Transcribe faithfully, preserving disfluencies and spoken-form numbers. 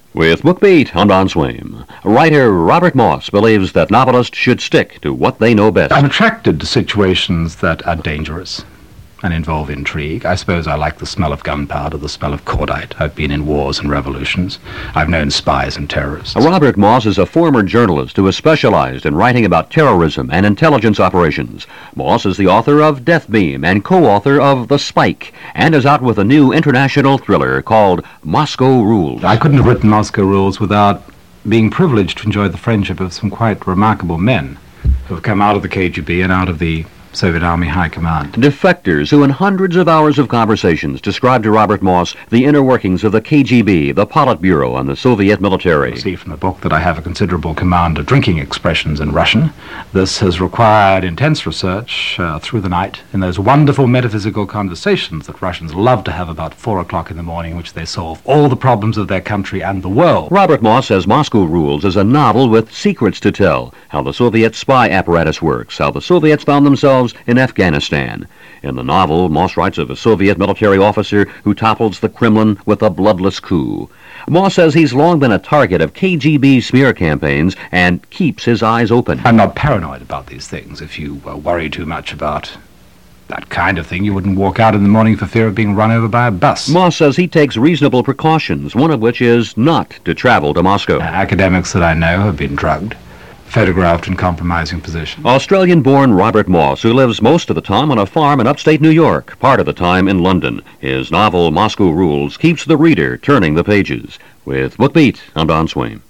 With BookBeat, I'm Don Swaim. Writer Robert Moss believes that novelists should stick to what they know best. I'm attracted to situations that are dangerous and involve intrigue. I suppose I like the smell of gunpowder, the smell of cordite. I've been in wars and revolutions. I've known spies and terrorists. Robert Moss is a former journalist who has specialized in writing about terrorism and intelligence operations. Moss is the author of Death Beam and co-author of The Spike, and is out with a new international thriller called Moscow Rules. I couldn't have written Moscow Rules without being privileged to enjoy the friendship of some quite remarkable men who have come out of the K G B and out of the Soviet Army High Command. Defectors who in hundreds of hours of conversations described to Robert Moss the inner workings of the K G B, the Politburo, and the Soviet military. You'll see from the book that I have a considerable command of drinking expressions in Russian. This has required intense research uh, through the night in those wonderful metaphysical conversations that Russians love to have about four o'clock in the morning, in which they solve all the problems of their country and the world. Robert Moss says Moscow Rules is a novel with secrets to tell, how the Soviet spy apparatus works, how the Soviets found themselves in Afghanistan. In the novel, Moss writes of a Soviet military officer who topples the Kremlin with a bloodless coup. Moss says he's long been a target of K G B smear campaigns and keeps his eyes open. I'm not paranoid about these things. If you uh, worry too much about that kind of thing, you wouldn't walk out in the morning for fear of being run over by a bus. Moss says he takes reasonable precautions, one of which is not to travel to Moscow. Uh, academics that I know have been drugged, photographed in compromising positions. Australian-born Robert Moss, who lives most of the time on a farm in upstate New York, part of the time in London. His novel, Moscow Rules, keeps the reader turning the pages. With BookBeat, I'm Don Swaim.